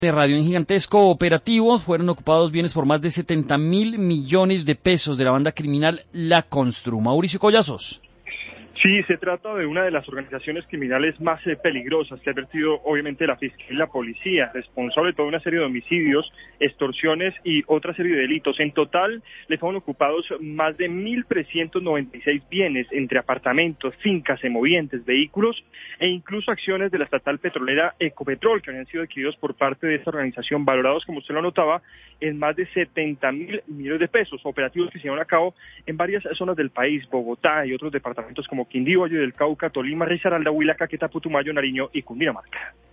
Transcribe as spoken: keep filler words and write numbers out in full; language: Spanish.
De radio en gigantesco operativo fueron ocupados bienes por más de setenta mil millones de pesos de la banda criminal La Constru. Mauricio Collazos. Sí, se trata de una de las organizaciones criminales más eh, peligrosas que ha advertido obviamente la Fiscalía y la Policía, responsable de toda una serie de homicidios, extorsiones y otra serie de delitos. En total, le fueron ocupados más de mil trescientos noventa y seis bienes entre apartamentos, fincas, semovientes, vehículos e incluso acciones de la estatal petrolera Ecopetrol, que habían sido adquiridos por parte de esta organización, valorados, como usted lo notaba, en más de setenta mil millones de pesos. Operativos que se llevaron a cabo en varias zonas del país, Bogotá y otros departamentos como Quindío, Valle del Cauca, Tolima, Risaralda, Huila, Caquetá, Putumayo, Nariño y Cundinamarca.